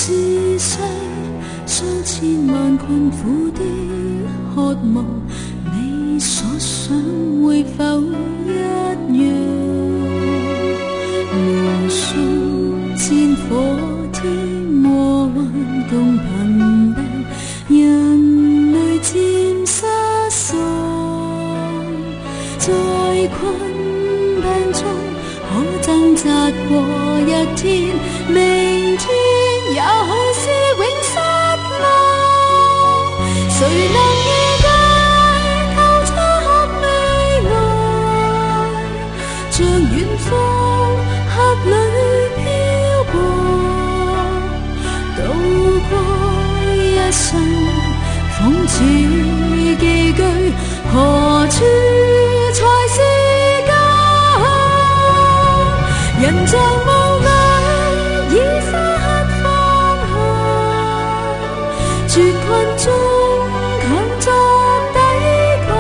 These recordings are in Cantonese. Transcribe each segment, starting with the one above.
是世上千万困苦的渴望，你所想會否一樣？無數戰火天和運共貧病，人類漸失喪，在困病中可掙扎過一天，明天也許是永失望。誰能預計透徹未來，像遠方客裏飄過，渡過一生諷刺寄居，何處才是家？人像霧裏已花黑方向，絕困中強作抵抗，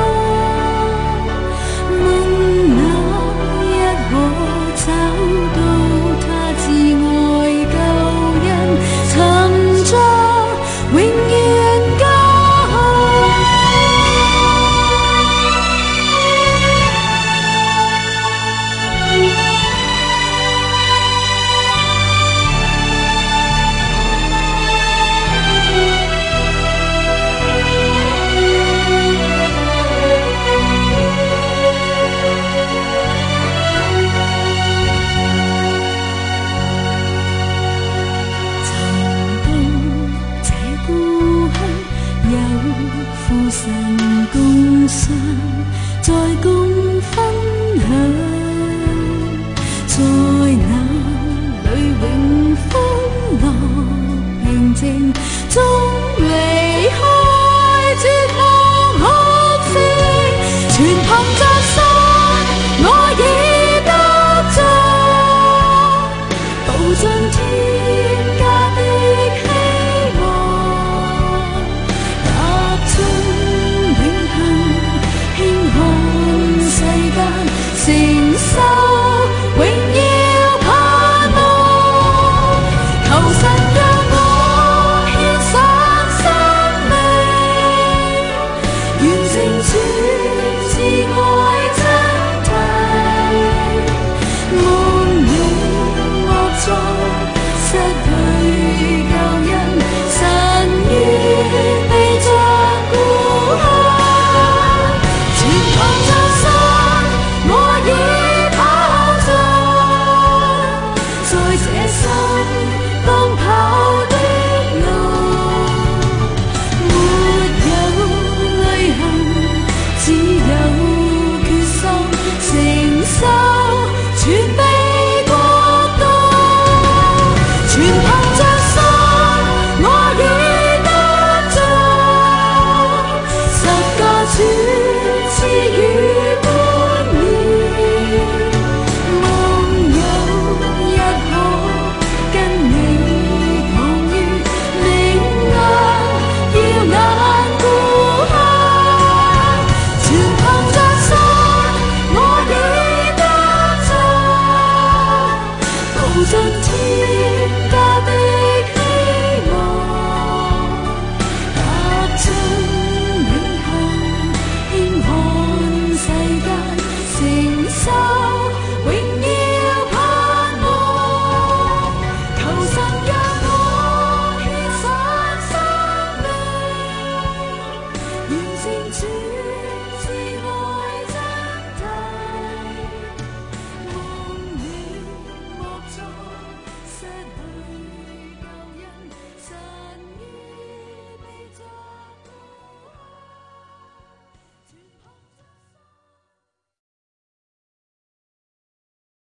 問哪一可找到他至愛救恩，尋着永遠家。父神共賞，再共分享，在那裏永歡樂平靜中永